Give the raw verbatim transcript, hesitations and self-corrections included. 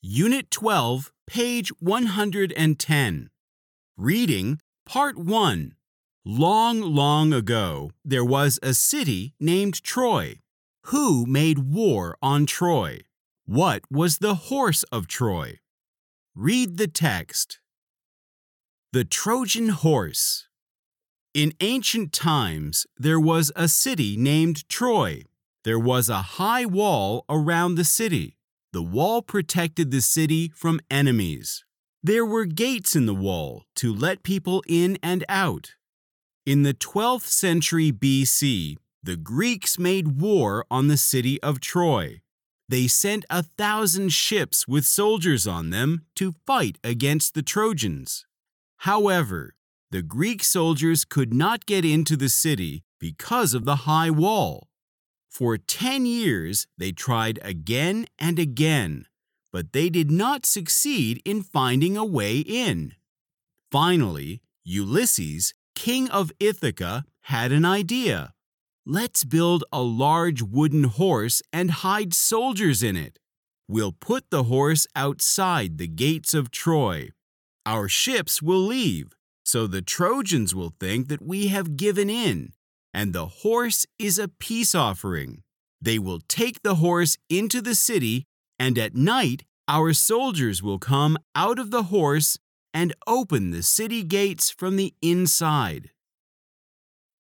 Unit twelve, page one hundred ten. Reading Part one. Long, long ago, there was a city named Troy. Who made war on Troy? What was the horse of Troy? Read the text. The Trojan Horse. In ancient times, there was a city named Troy. There was a high wall around the city. The wall protected the city from enemies. There were gates in the wall to let people in and out. In the twelfth century B C, the Greeks made war on the city of Troy. They sent a thousand ships with soldiers on them to fight against the Trojans. However, the Greek soldiers could not get into the city because of the high wall. For ten years, they tried again and again, but they did not succeed in finding a way in. Finally, Ulysses, king of Ithaca, had an idea. Let's build a large wooden horse and hide soldiers in it. We'll put the horse outside the gates of Troy. Our ships will leave, so the Trojans will think that we have given in, and the horse is a peace offering. They will take the horse into the city, and at night our soldiers will come out of the horse and open the city gates from the inside.